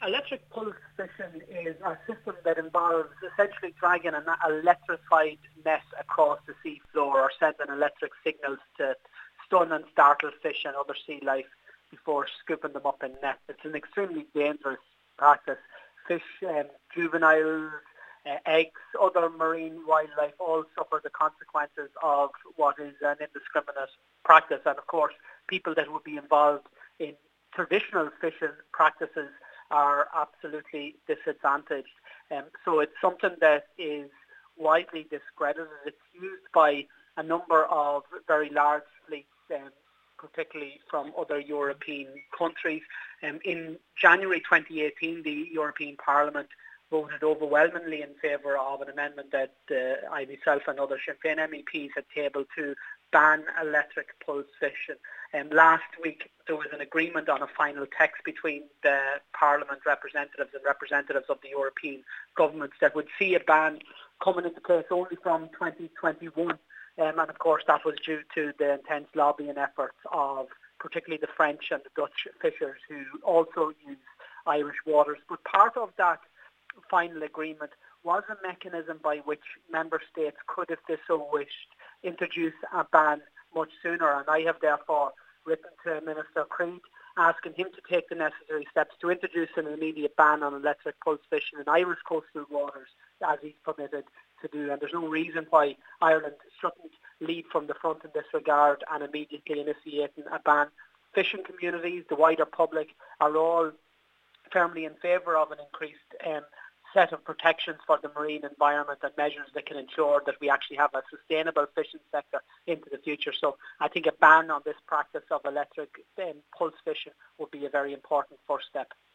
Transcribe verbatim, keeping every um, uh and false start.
electric pulse fishing is a system that involves essentially dragging an electrified net across the sea floor or sending electric signals to stun and startle fish and other sea life before scooping them up in nets. It's an extremely dangerous practice. Fish, um, juveniles, uh, eggs, other marine wildlife all suffer the consequences of what is an indiscriminate practice. And of course, people that would be involved in traditional fishing practices are absolutely disadvantaged. Um, so it's something that is widely discredited. It's used by a number of very large fleets, um, particularly from other European countries. Um, in January twenty eighteen, the European Parliament voted overwhelmingly in favour of an amendment that uh, I myself and other Sinn Féin M E Ps had tabled to ban electric pulse fishing. Um, last week there was an agreement on a final text between the Parliament representatives and representatives of the European governments that would see a ban coming into place only from twenty twenty-one. Um, and of course that was due to the intense lobbying efforts of particularly the French and the Dutch fishers who also use Irish waters. But part of that final agreement was a mechanism by which member states could, if they so wished, introduce a ban much sooner. And I have therefore written to Minister Creed asking him to take the necessary steps to introduce an immediate ban on electric pulse fishing in Irish coastal waters as he's permitted to do. And there's no reason why Ireland shouldn't lead from the front in this regard and immediately initiating a ban. Fishing communities, the wider public, are all firmly in favour of an increased um, set of protections for the marine environment and measures that can ensure that we actually have a sustainable fishing sector into the future. So I think a ban on this practice of electric um, pulse fishing would be a very important first step.